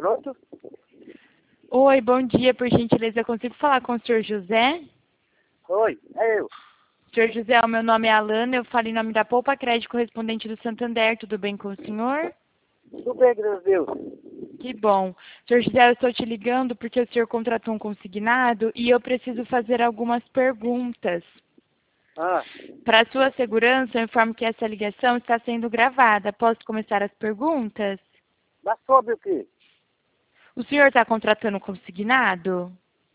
Pronto? Oi, bom dia, por gentileza, eu consigo falar com o senhor José? Oi, é eu. Senhor José, o meu nome é Alana, eu falo em nome da Poupa Crédito correspondente do Santander, tudo bem com o senhor? Tudo bem, graças a Deus. Que bom. Senhor José, eu estou te ligando porque o senhor contratou um consignado e eu preciso fazer algumas perguntas. Ah, Para sua segurança, eu informo que essa ligação está sendo gravada. Posso começar as perguntas? mas sobre o quê? O senhor está contratando um consignado?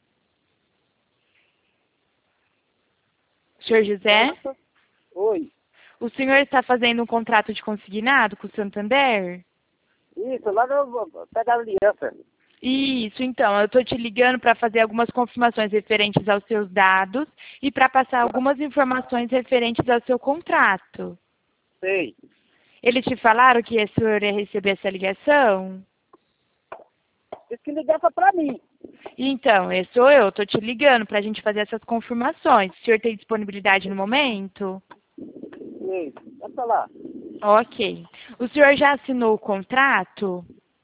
Senhor José? Certo? Oi. O senhor está fazendo um contrato de consignado com o Santander? Isso, lá no Pé da Aliança. Isso, então, eu estou te ligando para fazer algumas confirmações referentes aos seus dados e para passar algumas informações referentes ao seu contrato. Sei. Eles te falaram que o senhor ia receber essa ligação? Diz que ligava pra mim. Então, esse sou eu, estou te ligando para a gente fazer essas confirmações. O senhor tem disponibilidade no momento? Sei. Vai pra lá. Ok. O senhor já assinou o contrato?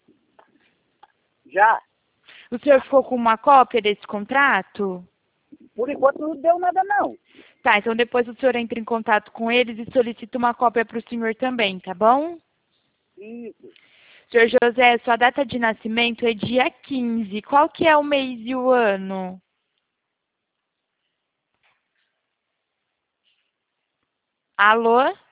Já. O senhor ficou com uma cópia desse contrato? Por enquanto não deu nada, não. Tá, então depois o senhor entra em contato com eles e solicita uma cópia para o senhor também, tá bom? Isso. Senhor José, sua data de nascimento é dia 15. Qual que é o mês e o ano? Alô?